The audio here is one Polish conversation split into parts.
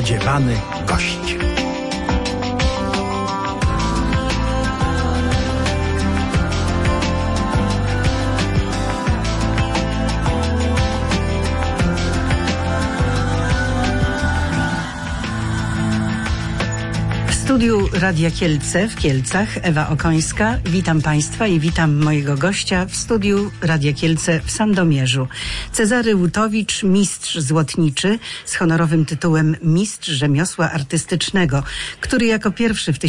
niespodziewany gość. W studiu Radia Kielce w Kielcach Ewa Okońska. Witam Państwa i witam mojego gościa w studiu Radia Kielce w Sandomierzu. Cezary Łutowicz, mistrz złotniczy z honorowym tytułem Mistrz Rzemiosła Artystycznego, który jako pierwszy w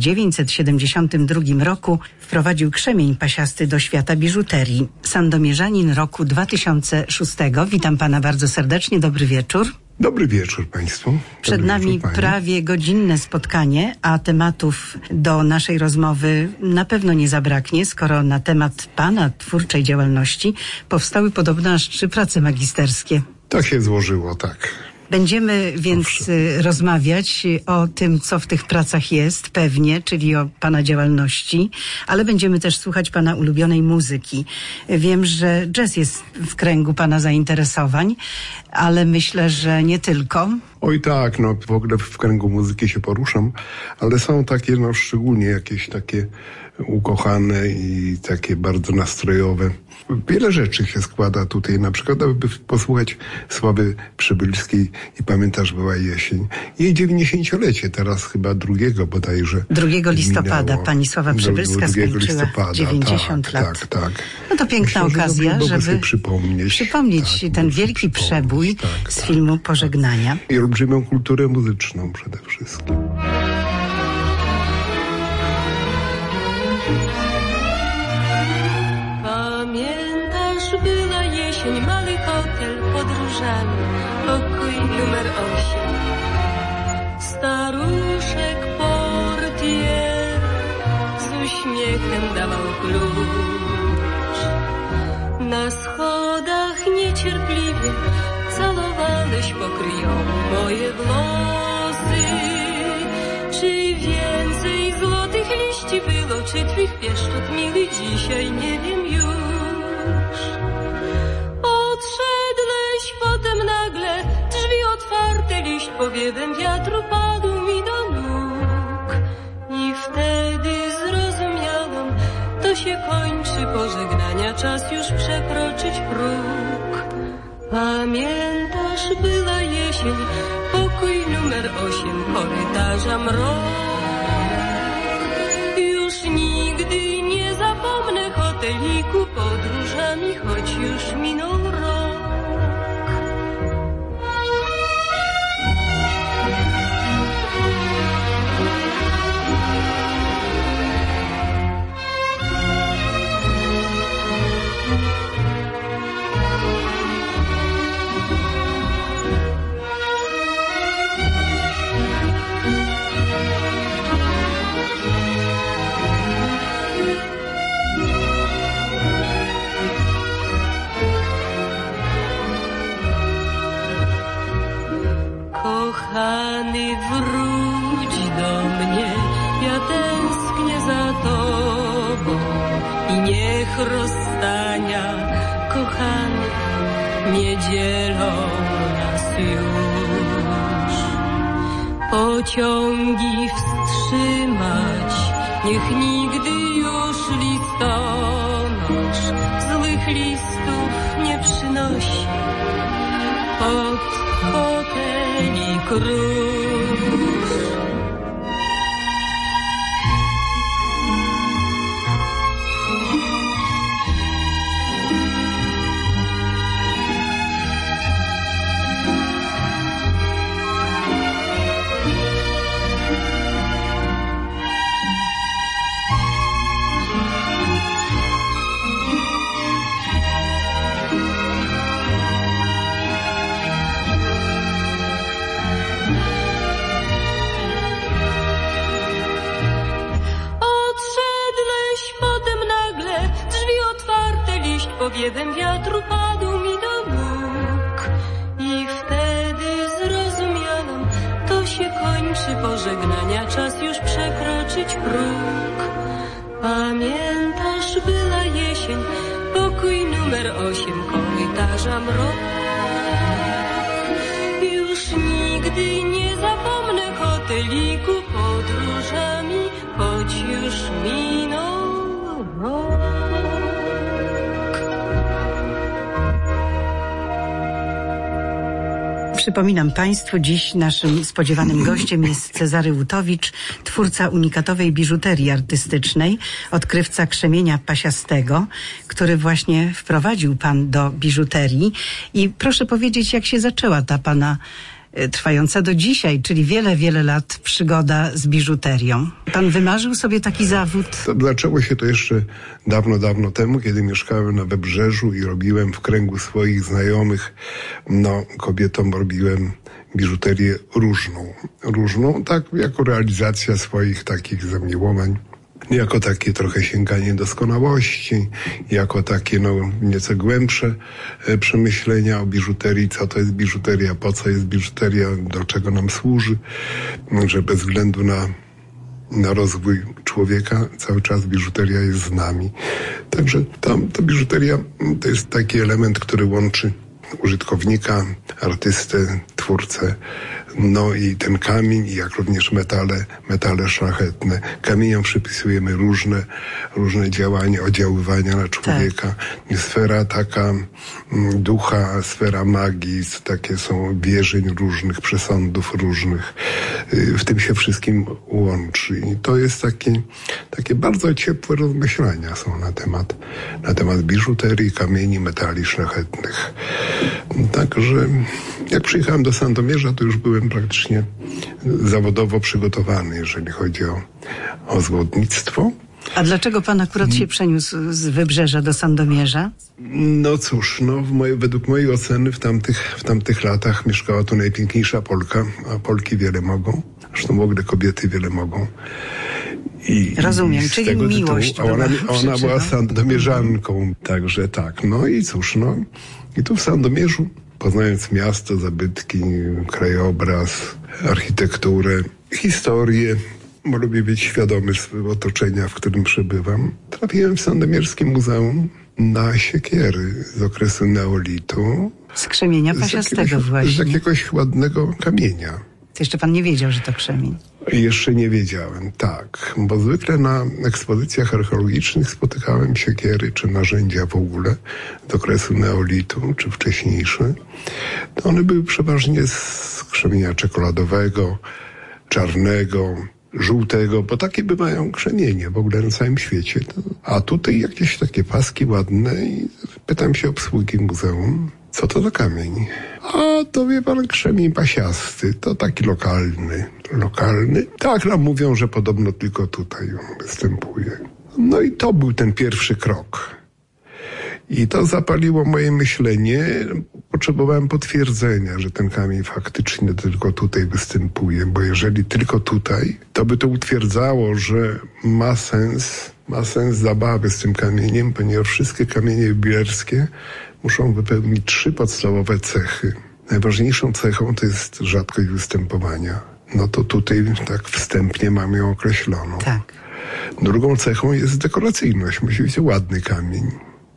1972 roku wprowadził krzemień pasiasty do świata biżuterii. Sandomierzanin roku 2006. Witam Pana bardzo serdecznie. Dobry wieczór. Dobry wieczór Państwu. Przed nami prawie godzinne spotkanie, a tematów do naszej rozmowy na pewno nie zabraknie, skoro na temat Pana twórczej działalności powstały podobno aż 3 prace magisterskie. To się złożyło, tak. Będziemy więc rozmawiać o tym, co w tych pracach jest, pewnie, czyli o Pana działalności, ale będziemy też słuchać Pana ulubionej muzyki. Wiem, że jazz jest w kręgu Pana zainteresowań, ale myślę, że nie tylko. Oj tak, no w ogóle w kręgu muzyki się poruszam, ale są takie, no szczególnie jakieś takie ukochane i takie bardzo nastrojowe. Wiele rzeczy się składa tutaj, na przykład aby posłuchać Sławy Przybylskiej i Pamiętasz była jesień. Jej 90-lecie, teraz chyba 2 bodajże 2 listopada minęło. Pani Sława Przybylska skończyła 90 lat. Tak. No to piękna okazja, żeby przypomnieć ten wielki przebój z filmu Pożegnania. I olbrzymią kulturę muzyczną przede wszystkim. Pamiętasz, była jesień, mały hotel pod różami, pokój numer 8. Staruszek portier z uśmiechem dawał klucz. Na schodach niecierpliwie calowałeś pokryjomu moje włosy. Czy więcej złotych liści było, czy twych pieszczot miły dzisiaj, nie wiem już. Odszedłeś potem nagle, drzwi otwarte, liść powiewem wiatru padł mi do nóg. I wtedy zrozumiałam, to się kończy pożegnania, czas już przekroczyć próg. Pamiętasz, była jesień, pokój numer 8, korytarza mrok. Już nigdy nie zapomnę hoteliku podróżami, choć już minął rok. Kochany, wróć do mnie, ja tęsknię za tobą i niech rozstania kochanych nie dzielą nas już. Pociągi wstrzymać niech nigdy już listonosz złych listów nie przynosi pod hotelik róż. Powiewem wiatru padł mi do nóg i wtedy zrozumiałam, to się kończy pożegnania, czas już przekroczyć próg. Pamiętasz, była jesień, pokój numer 8, korytarza mrok. Już nigdy nie hoteliku podróżami, choć już minął rok. Przypominam Państwu, dziś naszym spodziewanym gościem jest Cezary Łutowicz, twórca unikatowej biżuterii artystycznej, odkrywca krzemienia pasiastego, który właśnie wprowadził Pan do biżuterii. I proszę powiedzieć, jak się zaczęła ta Pana trwająca do dzisiaj, czyli wiele, wiele lat przygoda z biżuterią. Pan wymarzył sobie taki zawód? Zaczęło się to jeszcze dawno, dawno temu, kiedy mieszkałem na Wybrzeżu i robiłem w kręgu swoich znajomych, kobietom robiłem biżuterię różną, tak jako realizacja swoich takich zamiłowań. Jako takie trochę sięganie doskonałości, jako takie nieco głębsze przemyślenia o biżuterii, co to jest biżuteria, po co jest biżuteria, do czego nam służy, że bez względu na rozwój człowieka cały czas biżuteria jest z nami. Także ta biżuteria to jest taki element, który łączy użytkownika, artystę, twórcę, i ten kamień, jak również metale szlachetne. Kamieniom przypisujemy różne działania, oddziaływania na człowieka. Tak. Sfera taka ducha, sfera magii, takie są wierzeń różnych, przesądów różnych. W tym się wszystkim łączy. I to jest takie bardzo ciepłe rozmyślania są na temat biżuterii, kamieni, metali szlachetnych. Także jak przyjechałem do Sandomierza, to już byłem praktycznie zawodowo przygotowany, jeżeli chodzi o złotnictwo. A dlaczego Pan akurat się przeniósł z Wybrzeża do Sandomierza? No cóż, według mojej oceny w tamtych latach mieszkała tu najpiękniejsza Polka, a Polki wiele mogą. Zresztą w ogóle kobiety wiele mogą. Rozumiem, czyli miłość. Ona była sandomierzanką, także tak. I cóż, i tu w Sandomierzu, poznając miasto, zabytki, krajobraz, architekturę, historię, bo lubię być świadomy swojego otoczenia, w którym przebywam, trafiłem w Sandomierskim Muzeum na siekiery z okresu neolitu. Z krzemienia pasiastego właśnie. Z jakiegoś ładnego kamienia. To jeszcze Pan nie wiedział, że to krzemień? Jeszcze nie wiedziałem, tak. Bo zwykle na ekspozycjach archeologicznych spotykałem siekiery czy narzędzia w ogóle z okresu neolitu czy wcześniejsze. To one były przeważnie z krzemienia czekoladowego, czarnego, żółtego, bo takie bywają krzemienie w ogóle na całym świecie. A tutaj jakieś takie paski ładne i pytam się obsługi muzeum, co to za kamień? A to wie pan, krzemień pasiasty, to taki lokalny. Tak nam mówią, że podobno tylko tutaj występuje. I to był ten pierwszy krok. I to zapaliło moje myślenie. Potrzebowałem potwierdzenia, że ten kamień faktycznie tylko tutaj występuje, bo jeżeli tylko tutaj, to by to utwierdzało, że ma sens zabawy z tym kamieniem, ponieważ wszystkie kamienie jubilerskie muszą wypełnić 3 podstawowe cechy. Najważniejszą cechą to jest rzadkość występowania. To tutaj tak wstępnie mamy ją określoną. Tak. Drugą cechą jest dekoracyjność. Musi być ładny kamień.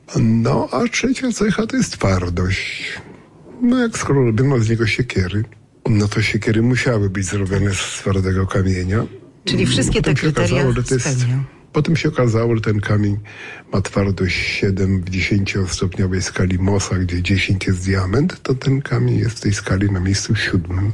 A trzecia cecha to jest twardość. Skoro robiono z niego siekiery, to siekiery musiały być zrobione z twardego kamienia. Czyli wszystkie te kryteria spełnią. Potem się okazało, że ten kamień ma twardość 7 w 10-stopniowej skali Mohsa, gdzie 10 jest diament, to ten kamień jest w tej skali na miejscu 7.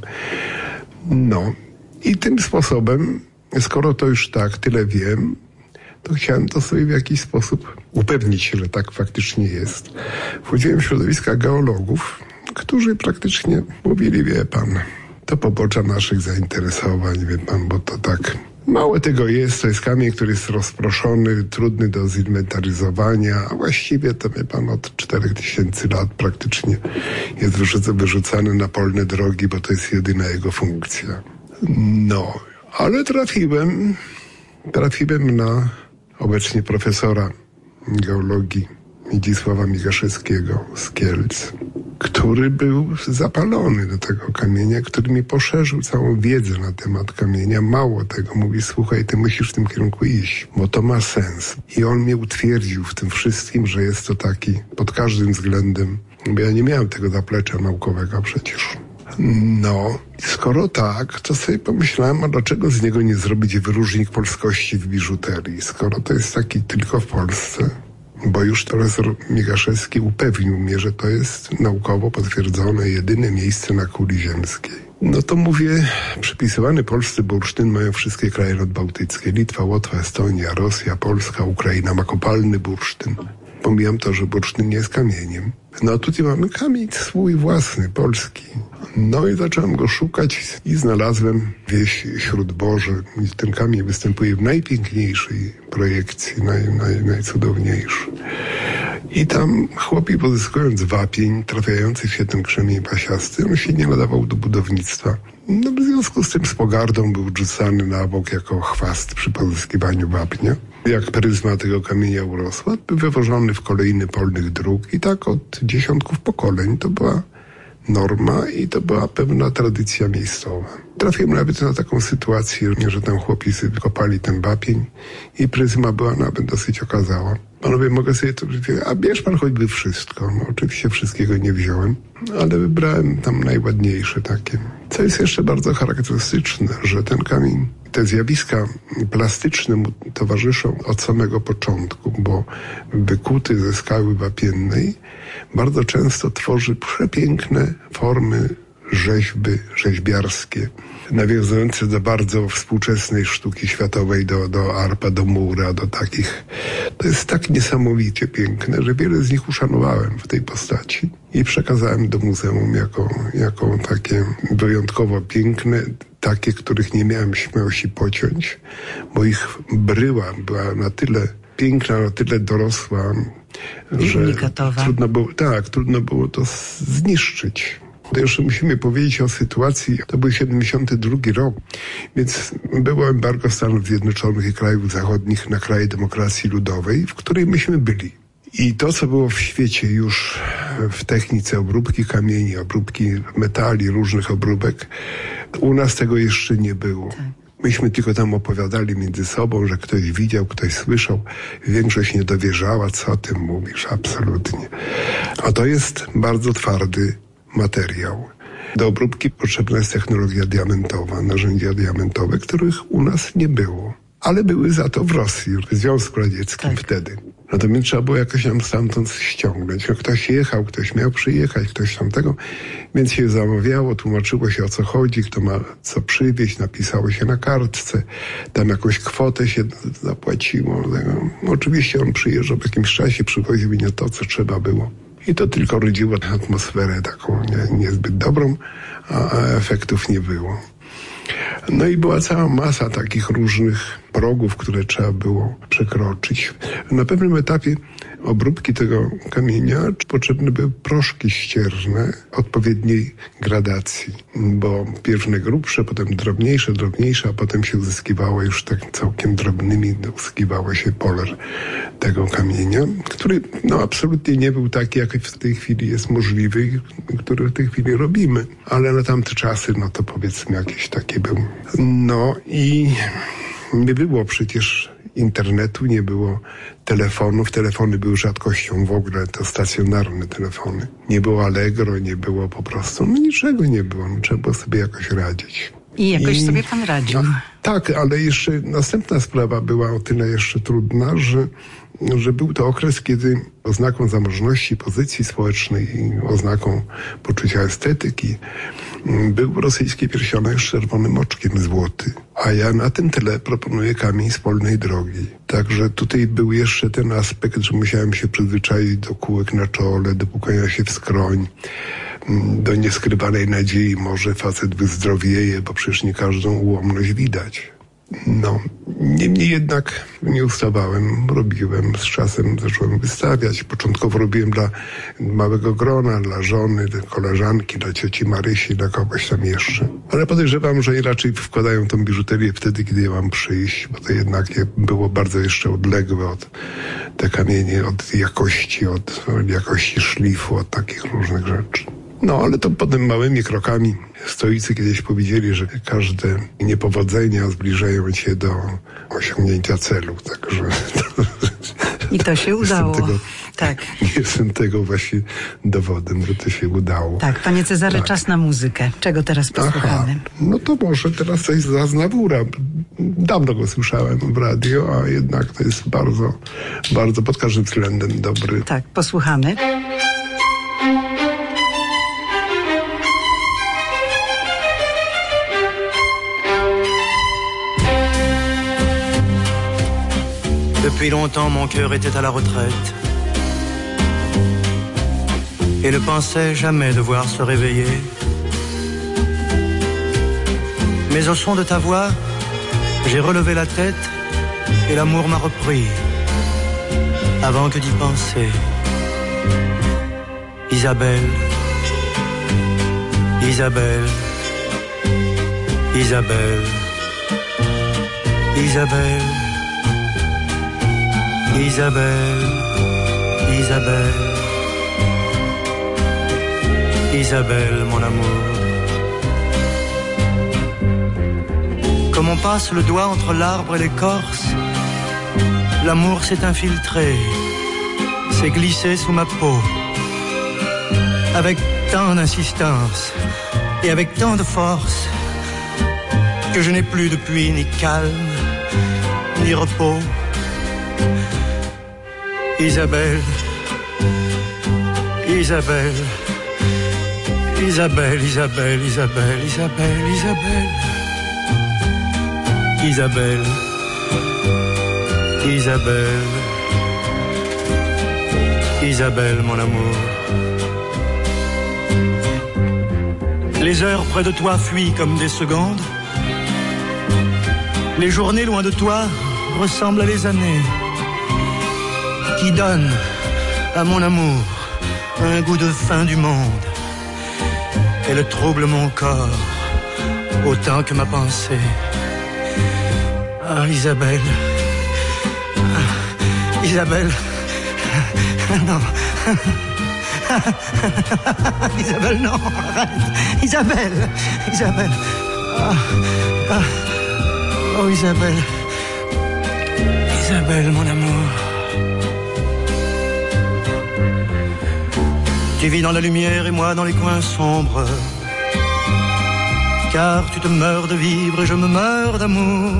I tym sposobem, skoro to już tak tyle wiem, to chciałem to sobie w jakiś sposób upewnić się, że tak faktycznie jest. Wchodziłem w środowiska geologów, którzy praktycznie mówili, wie pan, to pobocza naszych zainteresowań, wie pan, bo to tak mało tego jest, to jest kamień, który jest rozproszony, trudny do zinwentaryzowania, a właściwie to, wie pan, od 4000 lat praktycznie jest wyrzucany na polne drogi, bo to jest jedyna jego funkcja. Ale trafiłem na obecnie profesora geologii Midzisława Migaszewskiego z Kielc, który był zapalony do tego kamienia, który mi poszerzył całą wiedzę na temat kamienia. Mało tego, mówi, słuchaj, ty musisz w tym kierunku iść, bo to ma sens. I on mnie utwierdził w tym wszystkim, że jest to taki pod każdym względem, bo ja nie miałem tego zaplecza naukowego przecież. No, skoro tak, to sobie pomyślałem, a dlaczego z niego nie zrobić wyróżnik polskości w biżuterii, skoro to jest taki tylko w Polsce? Bo już profesor Migaszewski upewnił mnie, że to jest naukowo potwierdzone jedyne miejsce na kuli ziemskiej. No to mówię, przypisywany Polsce bursztyn mają wszystkie kraje nadbałtyckie. Litwa, Łotwa, Estonia, Rosja, Polska, Ukraina ma kopalny bursztyn. Pomijam to, że bursztyn nie jest kamieniem. No a tutaj mamy kamień swój własny, polski. No i zacząłem go szukać i znalazłem wieś Śródboże. I ten kamień występuje w najpiękniejszej projekcji, najcudowniejszy. I tam chłopi, pozyskując wapień, trafiający się ten krzemień pasiasty, on się nie nadawał do budownictwa. No w związku z tym z pogardą był rzucany na bok jako chwast przy pozyskiwaniu wapnia. Jak pryzma tego kamienia urosła, był wywożony w kolejny polnych dróg i tak od dziesiątków pokoleń to była norma i to była pewna tradycja miejscowa. Trafiłem nawet na taką sytuację, że tam chłopicy kopali ten wapień i pryzma była nawet dosyć okazała. Panowie, mogę sobie to powiedzieć, a bierz pan choćby wszystko. No, oczywiście wszystkiego nie wziąłem, ale wybrałem tam najładniejsze takie. Co jest jeszcze bardzo charakterystyczne, że ten kamień, te zjawiska plastyczne mu towarzyszą od samego początku, bo wykuty ze skały wapiennej bardzo często tworzy przepiękne formy rzeźby, rzeźbiarskie, nawiązujące do bardzo współczesnej sztuki światowej, do Arpa, do Mura, do takich. To jest tak niesamowicie piękne, że wiele z nich uszanowałem w tej postaci i przekazałem do muzeum jako takie wyjątkowo piękne, takie, których nie miałem śmiałości pociąć, bo ich bryła była na tyle piękna, na tyle dorosła, że trudno było to zniszczyć. To jeszcze musimy powiedzieć o sytuacji, to był 72 rok, więc było embargo Stanów Zjednoczonych i krajów zachodnich na kraje demokracji ludowej, w której myśmy byli. I to, co było w świecie już w technice obróbki kamieni, obróbki metali, różnych obróbek, u nas tego jeszcze nie było. Myśmy tylko tam opowiadali między sobą, że ktoś widział, ktoś słyszał. Większość nie dowierzała, co o tym mówisz, absolutnie. A to jest bardzo twardy materiał. Do obróbki potrzebna jest technologia diamentowa, narzędzia diamentowe, których u nas nie było. Ale były za to w Rosji, w Związku Radzieckim wtedy. No to więc trzeba było jakoś nam stamtąd ściągnąć. No ktoś jechał, ktoś miał przyjechać, ktoś tamtego. Więc się zamawiało, tłumaczyło się o co chodzi, kto ma co przywieźć, napisało się na kartce. Tam jakąś kwotę się zapłaciło. Oczywiście on przyjeżdżał w jakimś czasie, przywoził nie to, co trzeba było. I to tylko rodziło atmosferę taką niezbyt dobrą, a efektów nie było. No i była cała masa takich różnych progów, które trzeba było przekroczyć. Na pewnym etapie obróbki tego kamienia potrzebne były proszki ścierne odpowiedniej gradacji, bo pierw grubsze, potem drobniejsze, a potem się uzyskiwało już tak całkiem drobnymi, uzyskiwało się poler tego kamienia, który absolutnie nie był taki, jak w tej chwili jest możliwy, który w tej chwili robimy, ale na tamte czasy, to powiedzmy jakieś takie był. No i nie było przecież internetu, nie było telefonów. Telefony były rzadkością w ogóle, to stacjonarne telefony. Nie było Allegro, nie było po prostu, niczego nie było. Trzeba było sobie jakoś radzić. I jakoś sobie pan radził. Tak, ale jeszcze następna sprawa była o tyle jeszcze trudna, że był to okres, kiedy oznaką zamożności, pozycji społecznej i oznaką poczucia estetyki był rosyjski pierścionek z czerwonym oczkiem złoty. A ja na tym tle proponuję kamień z polnej drogi. Także tutaj był jeszcze ten aspekt, że musiałem się przyzwyczaić do kółek na czole, do pukania się w skroń, do nieskrywanej nadziei, może facet wyzdrowieje, bo przecież nie każdą ułomność widać. Niemniej jednak nie ustawałem, robiłem, z czasem zacząłem wystawiać. Początkowo robiłem dla małego grona, dla żony, dla koleżanki, dla cioci Marysi, dla kogoś tam jeszcze. Ale podejrzewam, że raczej wkładają tą biżuterię wtedy, kiedy ja mam przyjść, bo to jednak było bardzo jeszcze odległe od te kamienie, od jakości szlifu, od takich różnych rzeczy. Ale to potem małymi krokami. Stoicy kiedyś powiedzieli, że każde niepowodzenia zbliżają cię do osiągnięcia celu, także... I to się udało. Tak. Jestem tego właśnie dowodem, że to się udało. Tak, panie Cezary, tak. Czas na muzykę. Czego teraz posłuchamy? No to może teraz coś z Aznawura. Dawno go słyszałem w radio, a jednak to jest bardzo, bardzo pod każdym względem dobry. Tak, posłuchamy. Depuis longtemps, mon cœur était à la retraite et ne pensait jamais devoir se réveiller. Mais au son de ta voix, j'ai relevé la tête et l'amour m'a repris avant que d'y penser. Isabelle, Isabelle, Isabelle, Isabelle. Isabelle, Isabelle, Isabelle, mon amour. Comme on passe le doigt entre l'arbre et l'écorce, l'amour s'est infiltré, s'est glissé sous ma peau, avec tant d'insistance et avec tant de force, que je n'ai plus depuis ni calme, ni repos. Isabelle, Isabelle, Isabelle, Isabelle, Isabelle, Isabelle, Isabelle, Isabelle, Isabelle, Isabelle, mon amour. Les heures près de toi fuient comme des secondes. Les journées loin de toi ressemblent à les années qui donnent à mon amour un goût de fin du monde. Elle trouble mon corps autant que ma pensée. Ah, Isabelle, Isabelle, non, Isabelle, non, arrête, Isabelle, Isabelle, oh Isabelle, Isabelle, mon amour. Tu vis dans la lumière et moi dans les coins sombres, car tu te meurs de vivre et je me meurs d'amour.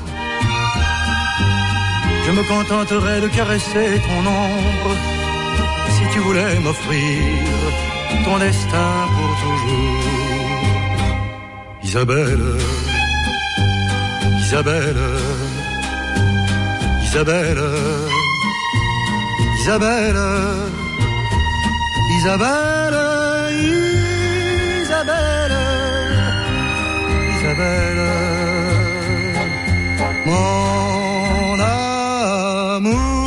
Je me contenterai de caresser ton ombre, si tu voulais m'offrir ton destin pour toujours. Isabelle, Isabelle, Isabelle, Isabelle, Isabelle, Isabelle, Isabelle, mon amour.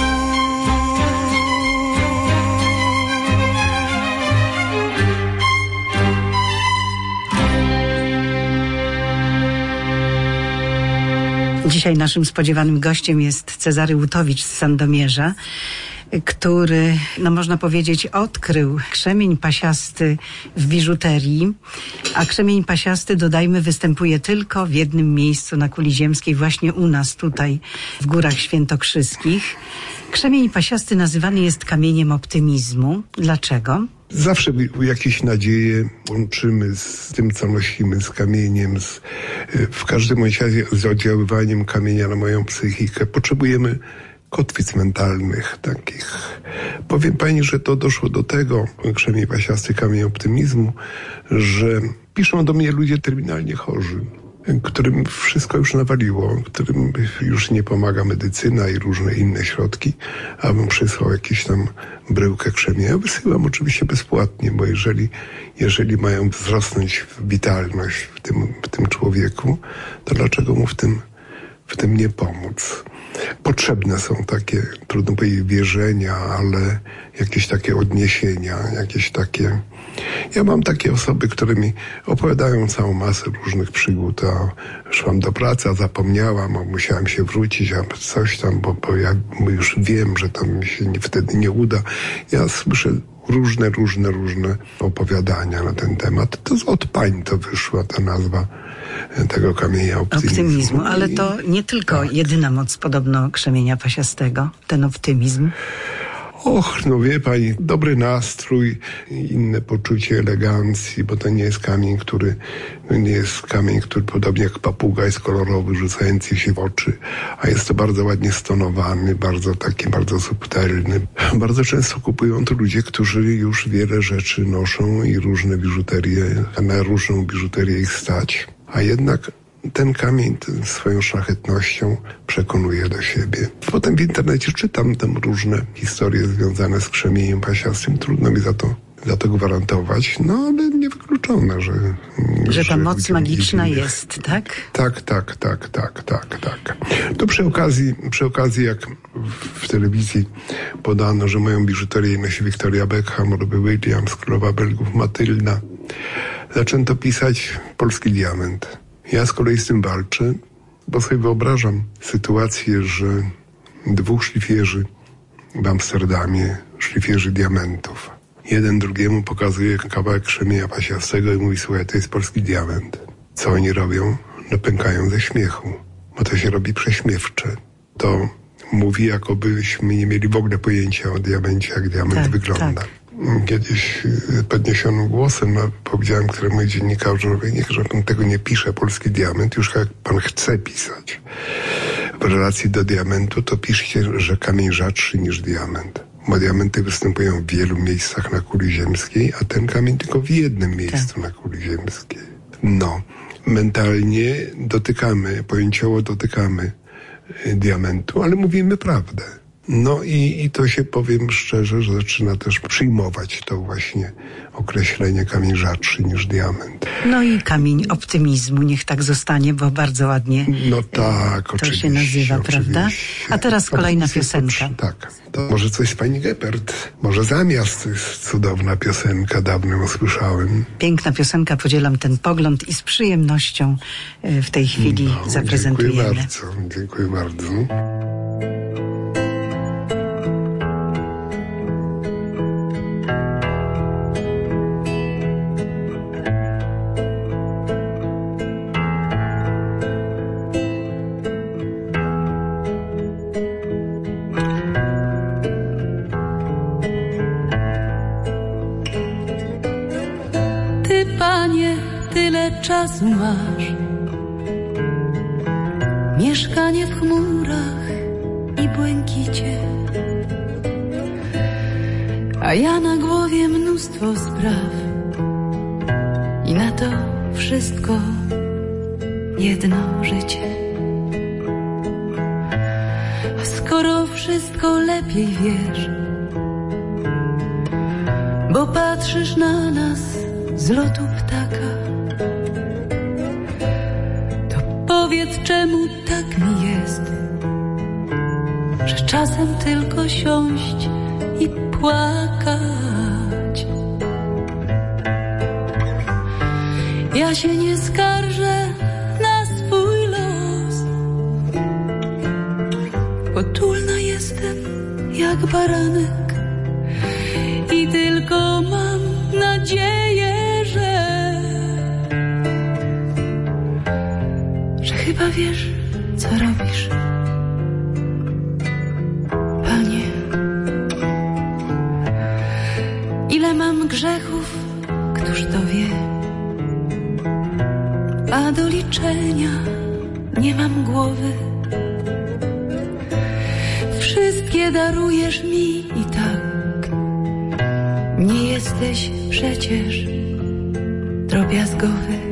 Dzisiaj naszym spodziewanym gościem jest Cezary Łutowicz z Sandomierza, który, no można powiedzieć, odkrył krzemień pasiasty w biżuterii, a krzemień pasiasty, dodajmy, występuje tylko w jednym miejscu na kuli ziemskiej, właśnie u nas tutaj w Górach Świętokrzyskich. Krzemień pasiasty nazywany jest kamieniem optymizmu. Dlaczego? Zawsze jakieś nadzieje łączymy z tym, co nosimy, z kamieniem, w każdym razie z oddziaływaniem kamienia na moją psychikę. Potrzebujemy kotwic mentalnych takich. Powiem pani, że to doszło do tego, krzemień pasiasty, kamień optymizmu, że piszą do mnie ludzie terminalnie chorzy, którym wszystko już nawaliło, którym już nie pomaga medycyna i różne inne środki, abym przysłał jakieś tam bryłkę krzemienia. Ja wysyłam oczywiście bezpłatnie, bo jeżeli mają wzrosnąć witalność w tym człowieku, to dlaczego mu w tym nie pomóc? Potrzebne są takie, trudno powiedzieć, wierzenia, ale jakieś takie odniesienia, jakieś takie... Ja mam takie osoby, które mi opowiadają całą masę różnych przygód, a szłam do pracy, a zapomniałam, a musiałam się wrócić, a coś tam, bo ja już wiem, że to mi się wtedy nie uda. Ja słyszę różne opowiadania na ten temat. To od pań to wyszła ta nazwa tego kamienia optymizmu. Ale to nie tylko jedyna moc podobno krzemienia pasiastego, ten optymizm. No wie pani, dobry nastrój, inne poczucie elegancji, bo to nie jest kamień, który podobnie jak papuga jest kolorowy, rzucający się w oczy, a jest to bardzo ładnie stonowany, bardzo subtelny. Bardzo często kupują to ludzie, którzy już wiele rzeczy noszą i różne biżuterie, na różną biżuterię ich stać, a jednak ten kamień swoją szlachetnością przekonuje do siebie. Potem w internecie czytam tam różne historie związane z krzemieniem pasiastym. Trudno mi za to gwarantować, ale niewykluczone, że ta moc magiczna jest, tak? Tak. To przy okazji, jak w telewizji podano, że moją biżuterię nosi Victoria Beckham, Robbie Williams, królowa Belgów Matylda, zaczęto pisać polski diament. Ja z kolei z tym walczę, bo sobie wyobrażam sytuację, że 2 szlifierzy w Amsterdamie, szlifierzy diamentów, jeden drugiemu pokazuje kawałek krzemienia pasiastego i mówi: słuchaj, to jest polski diament. Co oni robią? Pękają ze śmiechu, bo to się robi prześmiewcze. To mówi, jakobyśmy nie mieli w ogóle pojęcia o diamencie, jak diament wygląda. Tak. Kiedyś podniesionym głosem powiedziałem któremuś dziennikarzowi: niech pan tego nie pisze, polski diament, już jak pan chce pisać w relacji do diamentu, to piszcie, że kamień rzadszy niż diament. Bo diamenty występują w wielu miejscach na kuli ziemskiej, a ten kamień tylko w jednym miejscu na kuli ziemskiej. Mentalnie pojęciowo dotykamy diamentu, ale mówimy prawdę. I to się, powiem szczerze, że zaczyna też przyjmować to właśnie określenie kamień rzadszy niż diament. I kamień optymizmu, niech tak zostanie, bo bardzo ładnie tak, to się nazywa, prawda? A teraz kolejna piosenka. Tak. To może coś z pani Geppert? Może Zamiast, to jest cudowna piosenka, dawno ją słyszałem. Piękna piosenka, podzielam ten pogląd i z przyjemnością w tej chwili zaprezentujemy. Dziękuję bardzo. Panie, tyle czasu masz, mieszkanie w chmurach i błękicie, a ja na głowie mnóstwo spraw i na to wszystko jedno życie. A skoro wszystko lepiej wiesz, bo patrzysz na nas z lotu ptaka, to powiedz, czemu tak mi jest, że czasem tylko siąść i płakać. Ja się nie skarżę na swój los, potulna jestem jak baranek i tylko mam nadzieję, że chyba wiesz, co robisz, Panie. Ile mam grzechów, któż to wie, a do liczenia nie mam głowy. Wszystkie darujesz mi i tak nie jesteś przecież drobiazgowy.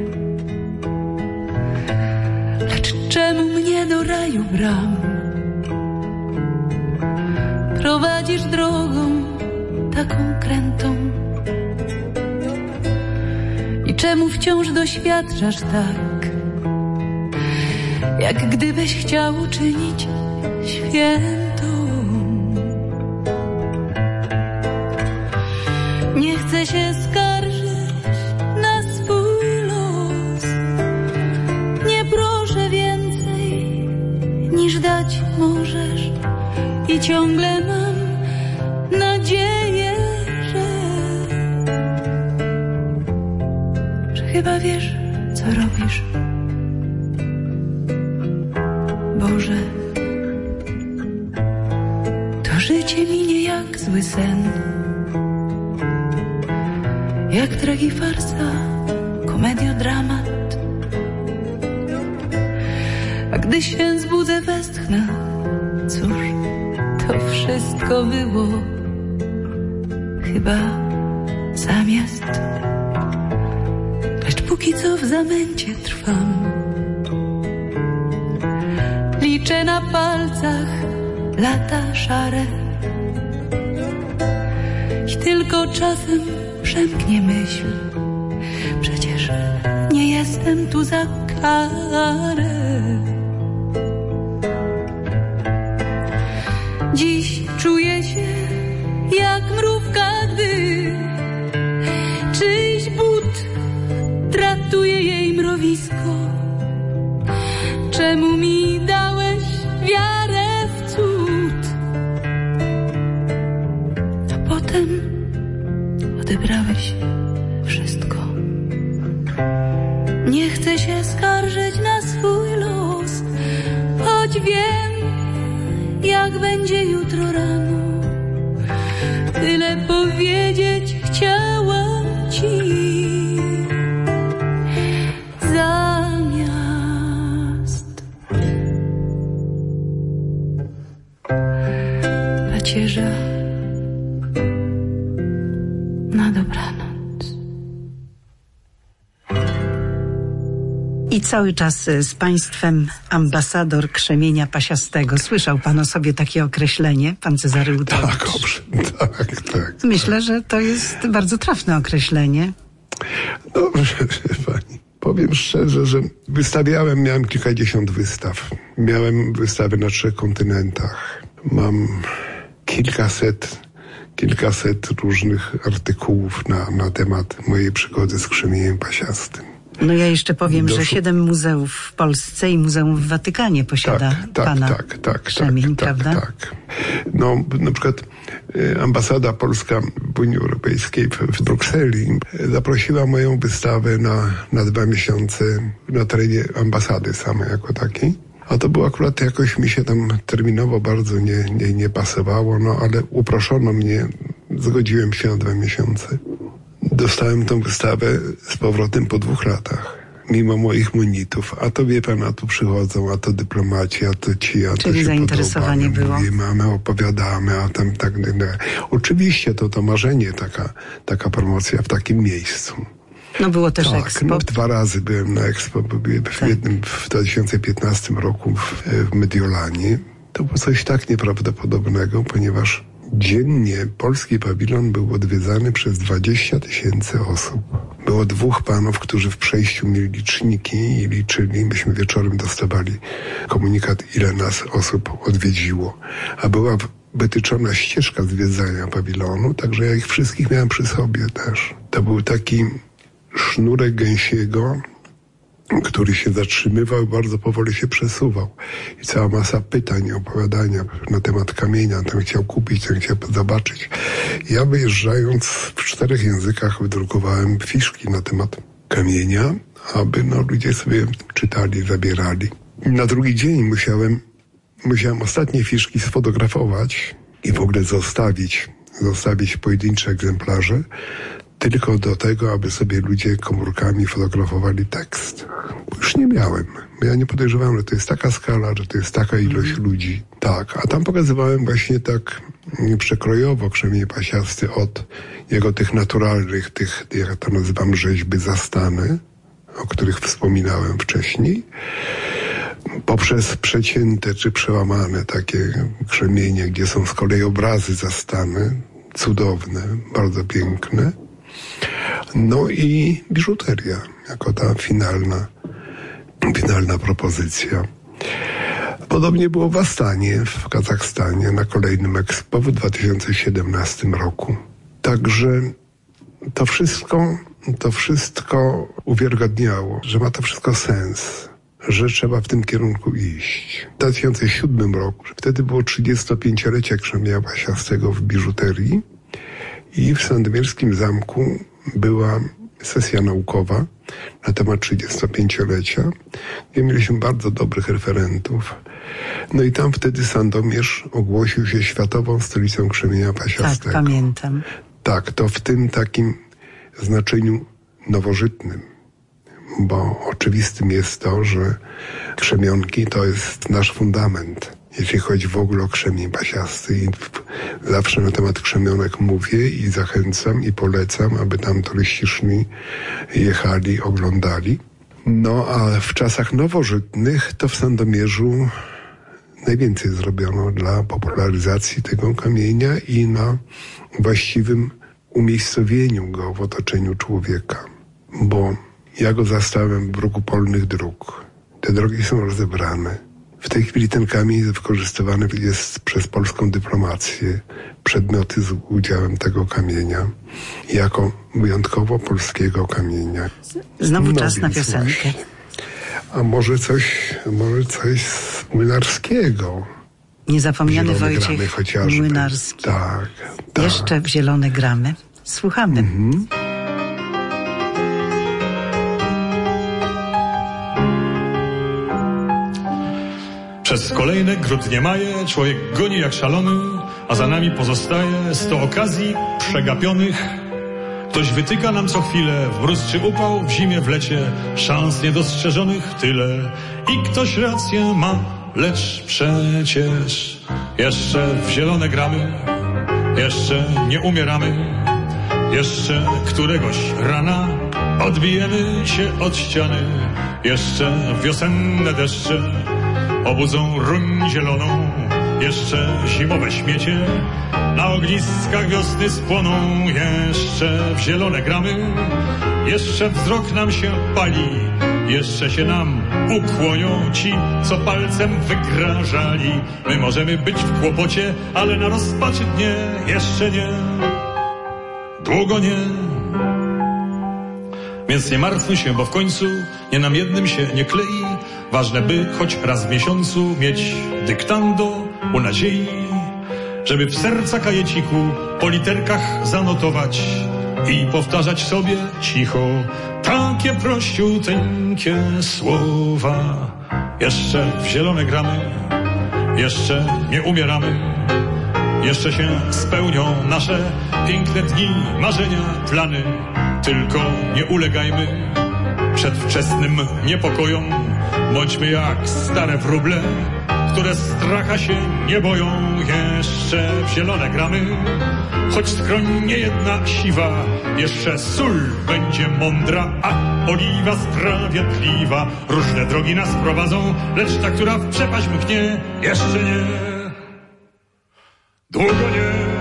Lecz czemu mnie do raju bram prowadzisz drogą taką krętą? I czemu wciąż doświadczasz tak, jak gdybyś chciał uczynić świętą? Nie chcę się skarżyć na swój los, nie proszę więcej niż dać możesz i ciągle mam nadzieję, że chyba wiesz, co robisz, Boże. To życie minie jak jak zły sen, jak tragifarsa, komediodramat. A gdy się zbudzę, westchnę, cóż, to wszystko było chyba zamiast. Lecz póki co w zamęcie trwam, liczę na palcach lata szare i tylko czasem przemknie myśl, przecież nie jestem tu za karę. Dziś czuję się jak mrówka, gdy czyjś but tratuje jej mrowisko. Czemu mi dałeś wiarę w cud, a potem odebrałeś wszystko? Nie chcę się skarżyć na swój los, choć wiem, jak będzie jutro rano. Tyle powiedzieć chciałam ci, zamiast pacierza na dobranoc. I cały czas z państwem ambasador krzemienia pasiastego. Słyszał pan o sobie takie określenie, pan Cezary Łutowicz? Tak, owszem, tak. Myślę, że to jest bardzo trafne określenie. No, pani, powiem szczerze, że miałem kilkadziesiąt wystaw. Miałem wystawy na 3 kontynentach. Mam kilkaset różnych artykułów na temat mojej przygody z krzemieniem pasiastym. No ja jeszcze powiem, że 7 muzeów w Polsce i Muzeum w Watykanie posiada pana krzemień, prawda? Tak. No, na przykład ambasada polska w Unii Europejskiej w Brukseli zaprosiła moją wystawę na 2 miesiące na terenie ambasady samej jako takiej. A to było akurat jakoś mi się tam terminowo bardzo nie pasowało, no ale uproszono mnie, zgodziłem się na 2 miesiące. Dostałem tą wystawę z powrotem po 2 latach, mimo moich monitów. A to wie pan, a tu przychodzą, a to dyplomaci, a to ci, a czyli to się zainteresowanie podoba. było. Mówimy, opowiadamy, a tam tak. Oczywiście to marzenie, taka promocja w takim miejscu. No było też tak, Expo. No, 2 razy byłem na Expo, w jednym w 2015 roku w Mediolanie. To było coś tak nieprawdopodobnego, ponieważ dziennie polski pawilon był odwiedzany przez 20 000 osób. Było 2 panów, którzy w przejściu mieli liczniki i liczyli. Myśmy wieczorem dostawali komunikat, ile nas osób odwiedziło. A była wytyczona ścieżka zwiedzania pawilonu, także ja ich wszystkich miałem przy sobie też. To był taki sznurek gęsiego, który się zatrzymywał i bardzo powoli się przesuwał. I cała masa pytań, opowiadania na temat kamienia. Ten chciał kupić, ten chciał zobaczyć. Ja wyjeżdżając w 4 językach wydrukowałem fiszki na temat kamienia, aby ludzie sobie czytali, zabierali. Na drugi dzień musiałem ostatnie fiszki sfotografować i w ogóle zostawić pojedyncze egzemplarze, tylko do tego, aby sobie ludzie komórkami fotografowali tekst. Już nie miałem. Ja nie podejrzewałem, że to jest taka skala, że to jest taka ilość ludzi. Tak, a tam pokazywałem właśnie tak przekrojowo krzemień pasiasty od jego tych naturalnych, jak to nazywam, rzeźby zastane, o których wspominałem wcześniej, poprzez przecięte czy przełamane takie krzemienie, gdzie są z kolei obrazy zastane, cudowne, bardzo piękne. No i biżuteria, jako ta finalna propozycja. Podobnie było w Astanie, w Kazachstanie, na kolejnym Expo w 2017 roku. Także to wszystko uwiarygadniało, że ma to wszystko sens, że trzeba w tym kierunku iść. W 2007 roku, wtedy było 35-lecie krzemienia pasiastego w biżuterii i w Sandomierskim Zamku była sesja naukowa na temat 35-lecia, gdzie mieliśmy bardzo dobrych referentów. No i tam wtedy Sandomierz ogłosił się światową stolicą krzemienia pasiastego. Tak, pamiętam. Tak, to w tym takim znaczeniu nowożytnym, bo oczywistym jest to, że krzemionki to jest nasz fundament, jeśli chodzi w ogóle o krzemień pasiasty. I zawsze na temat krzemionek mówię i zachęcam i polecam, aby tam turyści szli, jechali, oglądali. No a w czasach nowożytnych to w Sandomierzu najwięcej zrobiono dla popularyzacji tego kamienia i na właściwym umiejscowieniu go w otoczeniu człowieka. Bo ja go zastałem w bruku polnych dróg. Te drogi są rozebrane. W tej chwili ten kamień wykorzystywany jest przez polską dyplomację. Przedmioty z udziałem tego kamienia jako wyjątkowo polskiego kamienia. Znowu czas na piosenkę. Właśnie. A może coś z Młynarskiego. Niezapomniany Wojciech Młynarski. Tak. Jeszcze w zielone gramy. Słuchamy. Przez kolejne grudnie maje człowiek goni jak szalony, a za nami pozostaje 100 okazji przegapionych. Ktoś wytyka nam co chwilę w mróz czy upał, w zimie, w lecie, szans niedostrzeżonych tyle. I ktoś rację ma, lecz przecież jeszcze w zielone gramy, jeszcze nie umieramy, jeszcze któregoś rana odbijemy się od ściany, jeszcze wiosenne deszcze obudzą ruń zieloną, jeszcze zimowe śmiecie na ogniskach wiosny spłoną. Jeszcze w zielone gramy, jeszcze wzrok nam się pali, jeszcze się nam ukłonią ci, co palcem wygrażali. My możemy być w kłopocie, ale na rozpaczy dnie jeszcze nie, długo nie. Więc nie martwmy się, bo w końcu nie nam jednym się nie klei. Ważne, by choć raz w miesiącu mieć dyktando u nadziei, żeby w serca kajeciku po literkach zanotować i powtarzać sobie cicho takie prościuteńkie słowa. Jeszcze w zielone gramy, jeszcze nie umieramy, jeszcze się spełnią nasze piękne dni, marzenia, plany. Tylko nie ulegajmy przedwczesnym niepokojom, bądźmy jak stare wróble, które stracha się nie boją. Jeszcze w zielone gramy, choć skroń nie jedna siwa, jeszcze sól będzie mądra, a oliwa sprawiedliwa. Różne drogi nas prowadzą, lecz ta, która w przepaść mknie, jeszcze nie, długo nie.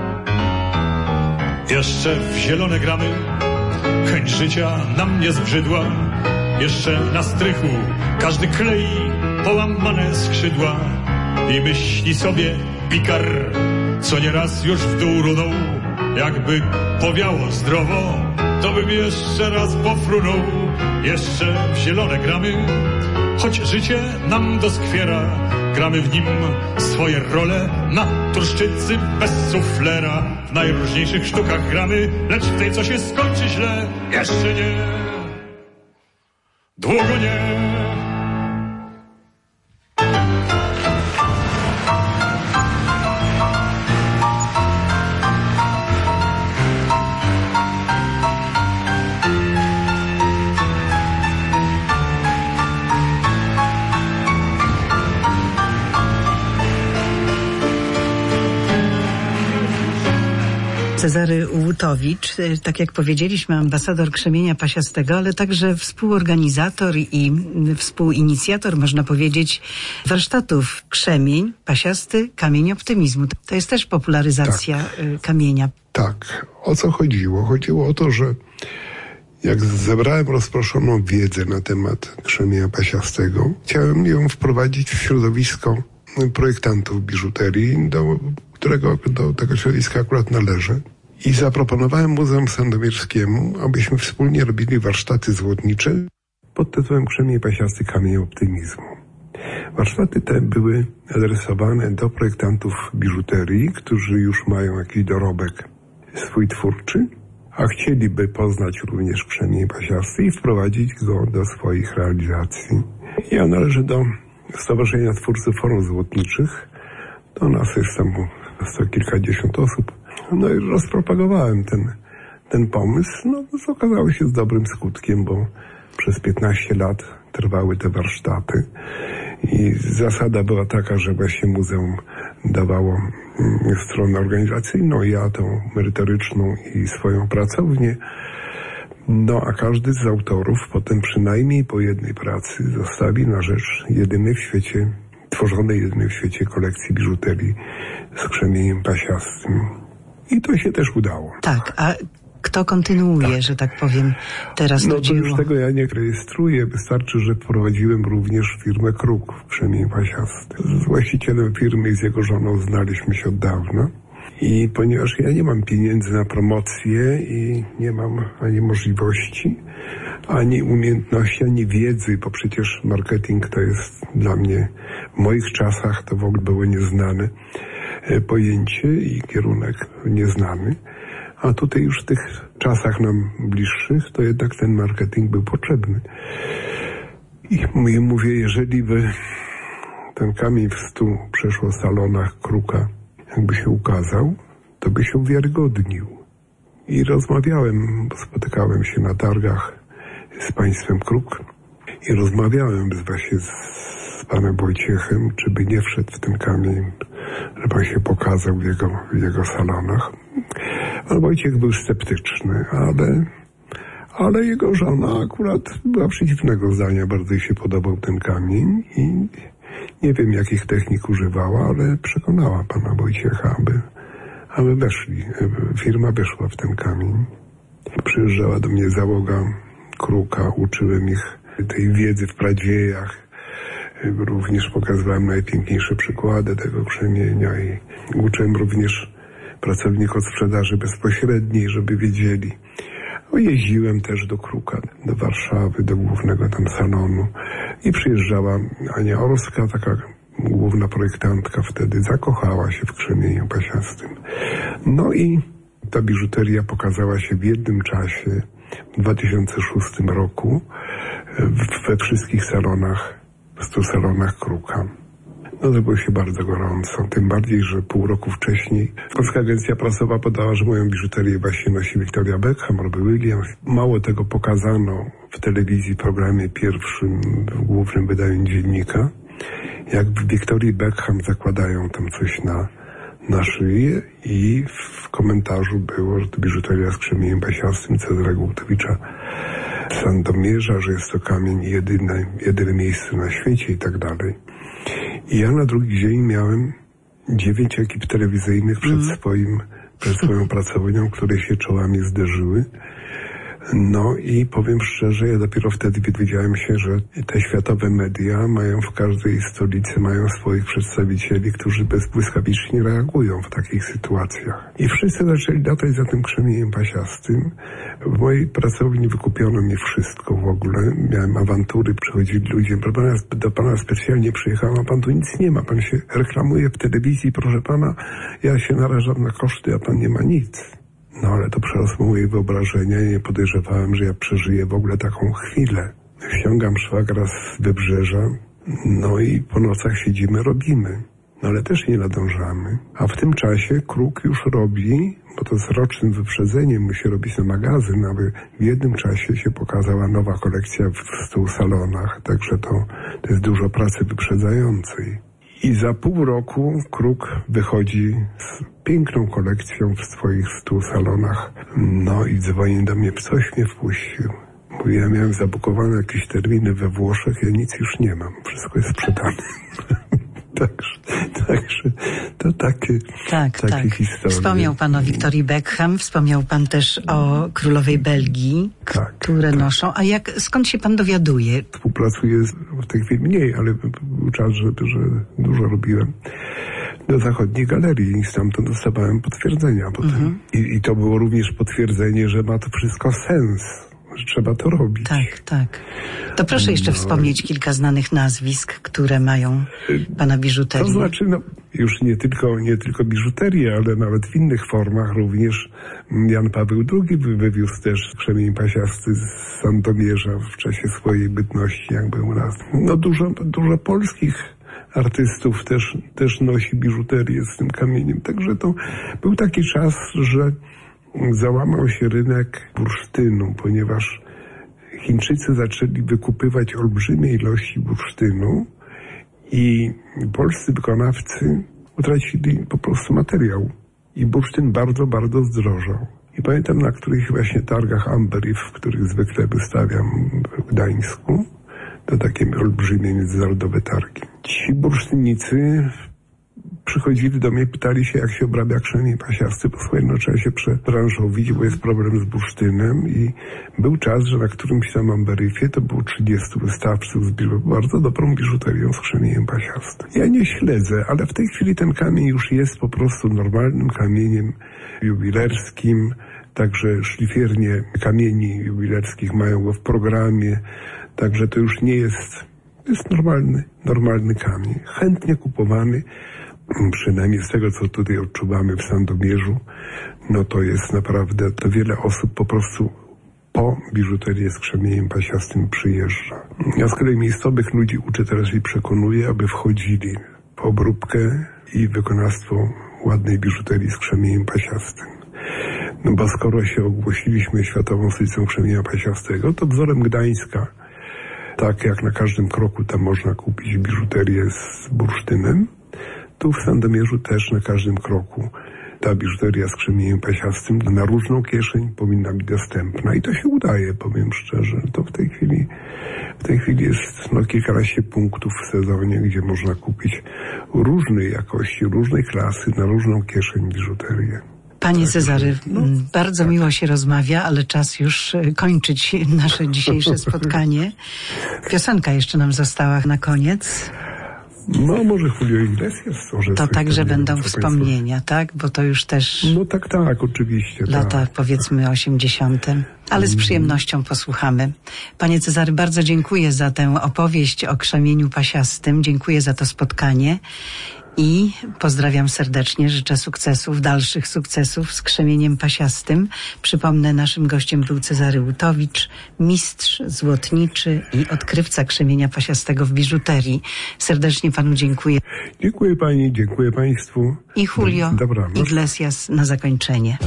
Jeszcze w zielone gramy, chęć życia nam nie zbrzydła, jeszcze na strychu każdy klei połamane skrzydła i myśli sobie pikar, co nieraz już w dół runął. Jakby powiało zdrowo, to bym jeszcze raz pofrunął. Jeszcze w zielone gramy, choć życie nam doskwiera, gramy w nim swoje role na turszczycy bez suflera. W najróżniejszych sztukach gramy, lecz w tej, co się skończy źle, jeszcze nie, długo nie. Cezary Łutowicz, tak jak powiedzieliśmy, ambasador krzemienia pasiastego, ale także współorganizator i współinicjator, można powiedzieć, warsztatów Krzemień Pasiasty, Kamień Optymizmu. To jest też popularyzacja kamienia. Tak. O co chodziło? Chodziło o to, że jak zebrałem rozproszoną wiedzę na temat krzemienia pasiastego, chciałem ją wprowadzić w środowisko projektantów biżuterii, do tego środowiska akurat należę. I zaproponowałem Muzeum Sandomierskiemu, abyśmy wspólnie robili warsztaty złotnicze pod tytułem Krzemień Pasiasty, Kamień Optymizmu. Warsztaty te były adresowane do projektantów biżuterii, którzy już mają jakiś dorobek swój twórczy, a chcieliby poznać również krzemień pasiasty i wprowadzić go do swoich realizacji. Ja należę do Stowarzyszenia Twórców Form Złotniczych. Do nas jest tam 100 kilkadziesiąt osób. No i rozpropagowałem ten pomysł. No to okazało się z dobrym skutkiem, bo przez 15 lat trwały te warsztaty. I zasada była taka, że właśnie muzeum dawało stronę organizacyjną, ja tą merytoryczną i swoją pracownię. No a każdy z autorów potem przynajmniej po jednej pracy zostawi na rzecz tworzonej jedynej w świecie kolekcji biżuterii z krzemieniem pasiastym. I to się też udało. Tak, a kto kontynuuje, że tak powiem, teraz to dzieło? Już tego ja nie rejestruję. Wystarczy, że wprowadziłem również firmę Kruk w krzemień pasiasty. Z właścicielem firmy i z jego żoną znaliśmy się od dawna. I ponieważ ja nie mam pieniędzy na promocję i nie mam ani możliwości, ani umiejętności, ani wiedzy, bo przecież marketing to jest dla mnie w moich czasach to w ogóle było nieznane pojęcie i kierunek nieznany. A tutaj już w tych czasach nam bliższych, to jednak ten marketing był potrzebny. I mówię, jeżeli by ten kamień w stół przeszło w salonach Kruka, jakby się ukazał, to by się uwiarygodnił. I rozmawiałem, bo spotykałem się na targach z państwem Kruk i rozmawiałem właśnie z panem Wojciechem, czy by nie wszedł w ten kamień, żeby się pokazał w jego salonach. Pan Wojciech był sceptyczny, ale jego żona akurat była przeciwnego zdania. Bardzo jej się podobał ten kamień i nie wiem, jakich technik używała, ale przekonała pana Wojciecha, aby weszli. Firma weszła w ten kamień. Przyjeżdżała do mnie załoga Kruka, uczyłem ich tej wiedzy w pradziejach. Również pokazywałem najpiękniejsze przykłady tego krzemienia i uczyłem również pracowników sprzedaży bezpośredniej, żeby wiedzieli. Jeździłem też do Kruka, do Warszawy, do głównego tam salonu i przyjeżdżała Ania Orska, taka główna projektantka wtedy, zakochała się w krzemieniu pasiastym. No i ta biżuteria pokazała się w jednym czasie, w 2006 roku, we wszystkich salonach, 100 salonach Kruka. No to było się bardzo gorąco, tym bardziej, że pół roku wcześniej Polska Agencja Prasowa podała, że moją biżuterię właśnie nosi Victoria Beckham, Robbie Williams. Mało tego pokazano w telewizji, programie pierwszym, w głównym wydaniu Dziennika, jak w Victorii Beckham zakładają tam coś na szyję i w komentarzu było, że to biżuteria z krzemieniem pasiastym Cezara Głutowicza z Sandomierza, że jest to kamień jedyne miejsce na świecie i tak dalej. I ja na drugi dzień miałem 9 ekip telewizyjnych przed swoją pracownią, które się czołami zderzyły. No i powiem szczerze, ja dopiero wtedy dowiedziałem się, że te światowe media mają w każdej stolicy swoich przedstawicieli, którzy błyskawicznie reagują w takich sytuacjach. I wszyscy zaczęli latać za tym krzemieniem pasiastym. W mojej pracowni wykupiono mi wszystko w ogóle. Miałem awantury, przychodzili ludzie, do pana specjalnie przyjechałem, a pan tu nic nie ma, pan się reklamuje w telewizji, proszę pana, ja się narażam na koszty, a pan nie ma nic. No ale to przerosło moje wyobrażenia i nie podejrzewałem, że ja przeżyję w ogóle taką chwilę. Ściągam szwagra z wybrzeża, no i po nocach siedzimy, robimy. No ale też nie nadążamy. A w tym czasie Kruk już robi, bo to z rocznym wyprzedzeniem musi robić na magazyn, aby w jednym czasie się pokazała nowa kolekcja w 100 salonach. Także to jest dużo pracy wyprzedzającej. I za pół roku Kruk wychodzi z piękną kolekcją w swoich 100 salonach. No i dzwoni do mnie, coś mnie wpuścił. Mówi, ja miałem zabukowane jakieś terminy we Włoszech, ja nic już nie mam. Wszystko jest sprzedane. Także to takie historie. Wspomniał pan o Victorii Beckham, wspomniał pan też o królowej Belgii, które noszą. A skąd się pan dowiaduje? Współpracuję w tej chwili mniej, ale był czas, że dużo robiłem do zachodniej galerii i stamtąd dostawałem potwierdzenia potem. I to było również potwierdzenie, że ma to wszystko sens, trzeba to robić. Tak, tak. To proszę jeszcze wspomnieć kilka znanych nazwisk, które mają pana biżuterię. To znaczy, już nie tylko biżuterię, ale nawet w innych formach również Jan Paweł II wywiózł też krzemień pasiasty z Sandomierza w czasie swojej bytności, jakby u nas. Dużo polskich artystów też nosi biżuterię z tym kamieniem. Także to był taki czas, że załamał się rynek bursztynu, ponieważ Chińczycy zaczęli wykupywać olbrzymie ilości bursztynu i polscy wykonawcy utracili po prostu materiał. I bursztyn bardzo, bardzo zdrożał. I pamiętam na których właśnie targach Ambery, w których zwykle wystawiam w Gdańsku, to takie olbrzymie międzynarodowe targi. Ci bursztynnicy przychodzili do mnie, pytali się, jak się obrabia krzemień pasiasty, bo słuchaj, trzeba się przebranżowić, bo jest problem z bursztynem i był czas, że na którymś tam Amberyfie to było 30 wystawców z bardzo dobrą biżuterią z krzemieniem pasiastym. Ja nie śledzę, ale w tej chwili ten kamień już jest po prostu normalnym kamieniem jubilerskim, także szlifiernie kamieni jubilerskich mają go w programie, także to już nie jest normalny kamień, chętnie kupowany. Przynajmniej z tego, co tutaj odczuwamy w Sandomierzu, to jest naprawdę, to wiele osób po prostu po biżuterię z krzemieniem pasiastym przyjeżdża. Ja z kolei miejscowych ludzi uczę teraz i przekonuję, aby wchodzili po obróbkę i wykonawstwo ładnej biżuterii z krzemieniem pasiastym. Bo skoro się ogłosiliśmy światową stolicą krzemienia pasiastego, to wzorem Gdańska, tak jak na każdym kroku tam można kupić biżuterię z bursztynem, tu w Sandomierzu też na każdym kroku ta biżuteria z krzemieniem pasiastym na różną kieszeń powinna być dostępna i to się udaje, powiem szczerze. To w tej chwili jest kilkanaście punktów w sezonie, gdzie można kupić różnej jakości, różnej klasy na różną kieszeń biżuterię. Panie Cezary, bardzo miło się rozmawia, ale czas już kończyć nasze dzisiejsze spotkanie. Piosenka jeszcze nam została na koniec. Może Julio Iglesias. To także będą wspomnienia, tak? Bo to już też... tak, oczywiście. Lata, powiedzmy, 80. Ale z przyjemnością posłuchamy. Panie Cezary, bardzo dziękuję za tę opowieść o krzemieniu pasiastym. Dziękuję za to spotkanie. I pozdrawiam serdecznie, życzę sukcesów, dalszych sukcesów z krzemieniem pasiastym. Przypomnę, naszym gościem był Cezary Łutowicz, mistrz złotniczy i odkrywca krzemienia pasiastego w biżuterii. Serdecznie panu dziękuję. Dziękuję pani, dziękuję państwu. I Julio Iglesias na zakończenie.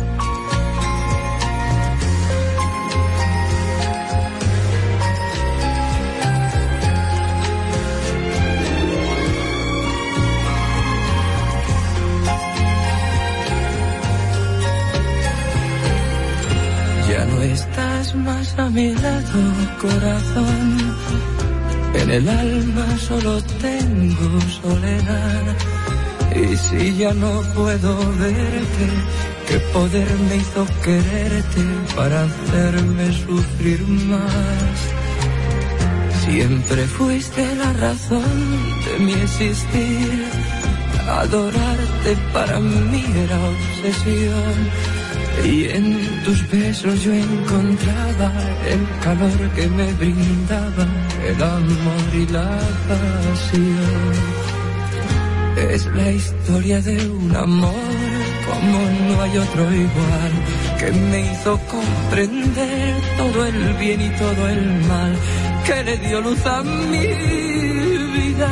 Estás más a mi lado, corazón. En el alma solo tengo soledad. Y si ya no puedo verte, ¿qué poder me hizo quererte para hacerme sufrir más? Siempre fuiste la razón de mi existir. Adorarte para mí era obsesión. Y en tus besos yo encontraba el calor que me brindaba el amor y la pasión. Es la historia de un amor como no hay otro igual, que me hizo comprender todo el bien y todo el mal, que le dio luz a mi vida,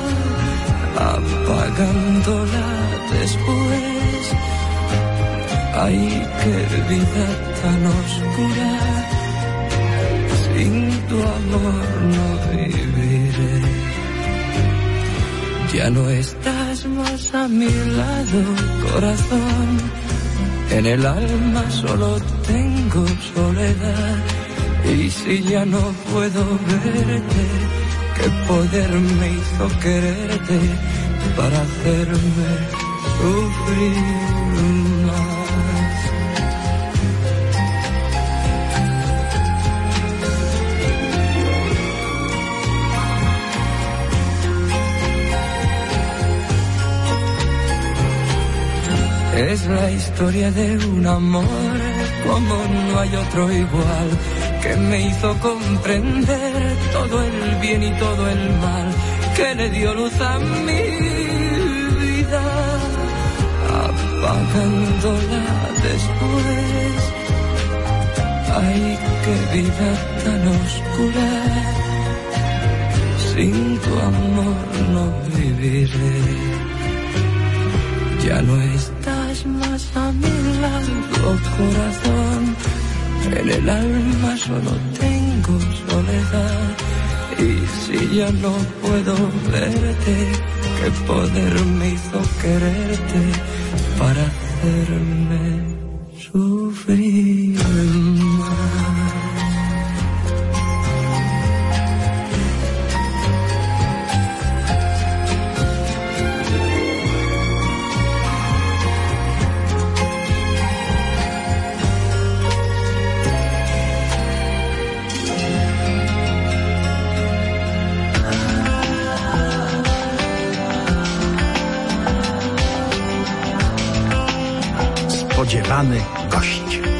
apagándola después. Ay, qué vida tan oscura, sin tu amor no viviré. Ya no estás más a mi lado, corazón. En el alma solo tengo soledad. Y si ya no puedo verte, ¿qué poder me hizo quererte para hacerme sufrir más? Es la historia de un amor como no hay otro igual, que me hizo comprender todo el bien y todo el mal, que le dio luz a mi vida, apagándola después. Ay, qué vida tan oscura, sin tu amor no viviré. Ya no estás más a mi lado, corazón. En el alma solo tengo soledad. Y si ya no puedo verte, qué poder me hizo quererte para hacerme sufrir más. Spodziewany gość.